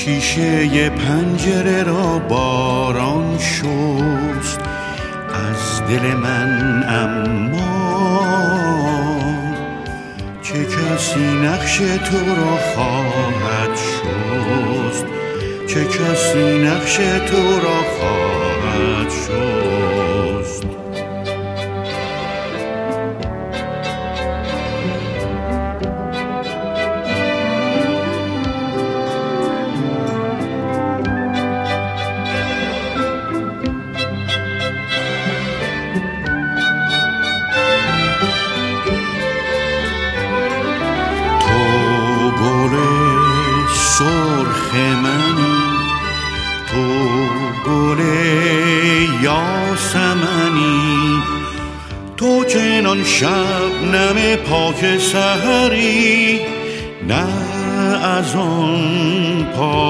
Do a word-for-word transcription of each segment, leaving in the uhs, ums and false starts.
شیشه پنجره را باران شست از دل من، اما چه کسی نقش تو را خواهد شست، چه کسی نقش تو را خواهد شست. سرخ منی، تو گل یاسمنی، تو چنان شبنم پاک سحری، نه از آن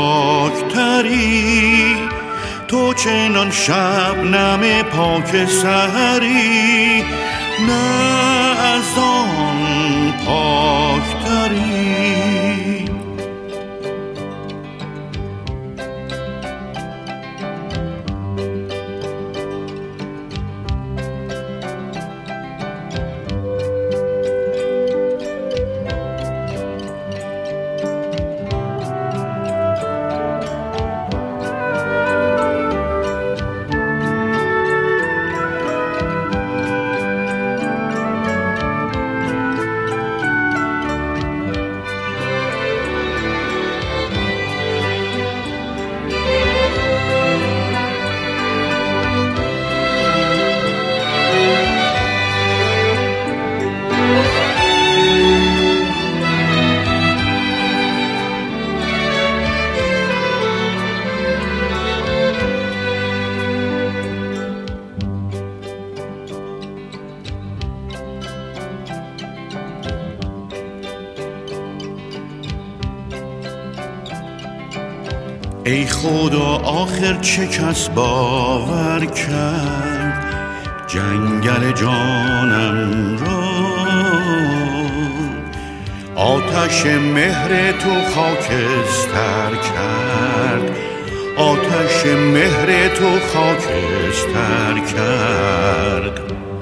پاکتری. تو چنان شبنم پاک سحری، نه از آن پاکتری. ای خدا آخر چه کس باور کرد جنگل جانم را؟ آتش مهر تو خاکستر کرد، آتش مهر تو خاکستر کرد.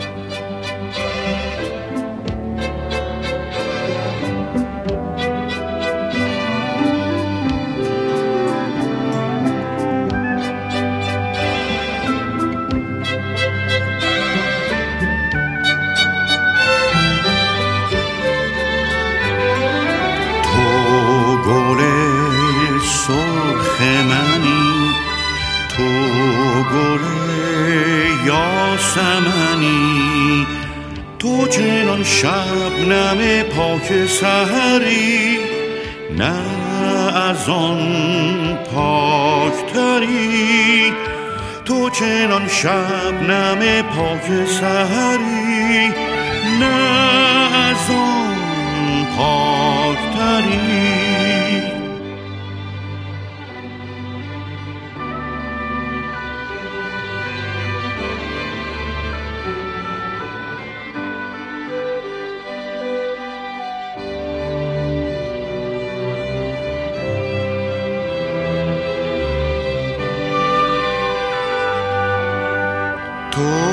تو گل یاسمنی، تو چنان شبنم پاک سحری، نه از آن پاکتری. تو چنان شبنم پاک سحری، نه از آن پاکتری. تو